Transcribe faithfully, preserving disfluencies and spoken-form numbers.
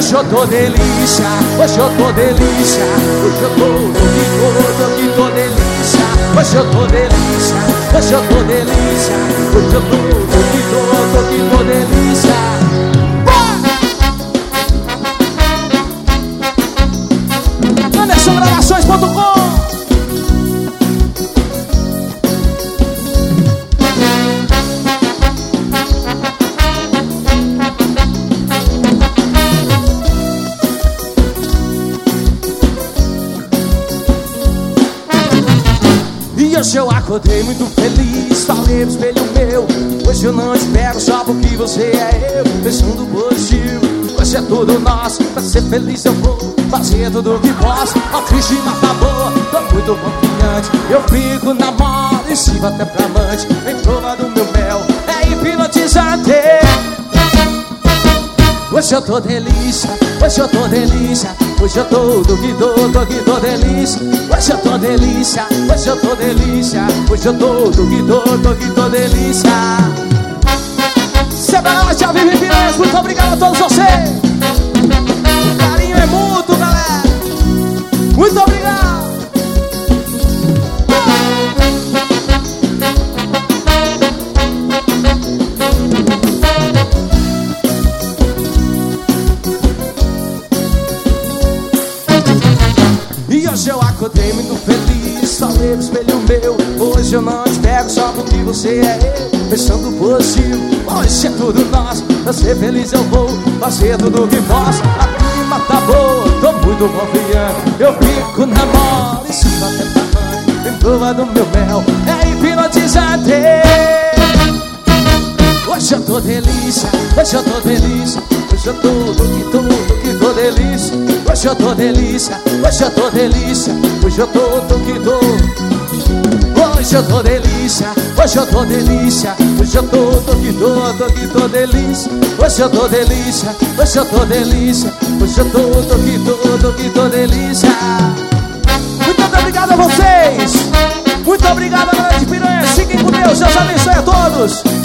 Hoje eu tô delícia, hoje eu tô delícia. Hoje eu tô, tô que tô, tô que tô delícia. Hoje eu tô delícia, hoje eu tô delícia. Hoje eu tô, tô que tô, tô que tô delícia. Anderson Gravações ponto com. Hoje eu acordei muito feliz, falei no espelho meu. Hoje eu não espero só porque você é eu. Pensando positivo, hoje é tudo nosso. Pra ser feliz eu vou fazer tudo o que posso. Ó triste, mas tá boa, tô muito confiante. Eu fico na moda e sirvo até pra amante. Em prova do meu mel, é hipnotizante. Hoje eu tô delícia, hoje eu tô delícia. Hoje eu tô do que tô, tô que tô delícia. Hoje eu tô delícia, hoje eu tô delícia. Hoje eu tô do que tô, tô que tô delícia. Semanal de Alvim Piranhas, muito obrigado a todos vocês. O carinho é mútuo, galera. Muito obrigado. E hoje eu acordei muito feliz, falei no espelho meu. Hoje eu não te pego só porque você é eu. Pensando positivo, hoje é tudo nosso. Pra ser feliz eu vou fazer tudo o que posso. A clima tá boa, tô muito confiante. Eu fico na moda e sirvo até pra mãe. Em prova do meu mel, é hipnotizante. Hoje eu tô delícia, hoje eu tô delícia. Hoje eu tô do que tô, do que tô delícia. Hoje eu tô delícia, hoje eu tô delícia. Hoje eu tô do que tô. Hoje eu tô delícia, hoje eu tô delícia. Hoje eu tô do que tô, do que tô delícia. Hoje eu tô delícia, hoje eu tô delícia. Hoje eu tô do que tô, do que tô delícia. Muito obrigado a vocês. Muito obrigado, galera de Piranha. Fiquem com Deus, Deus abençoe a todos.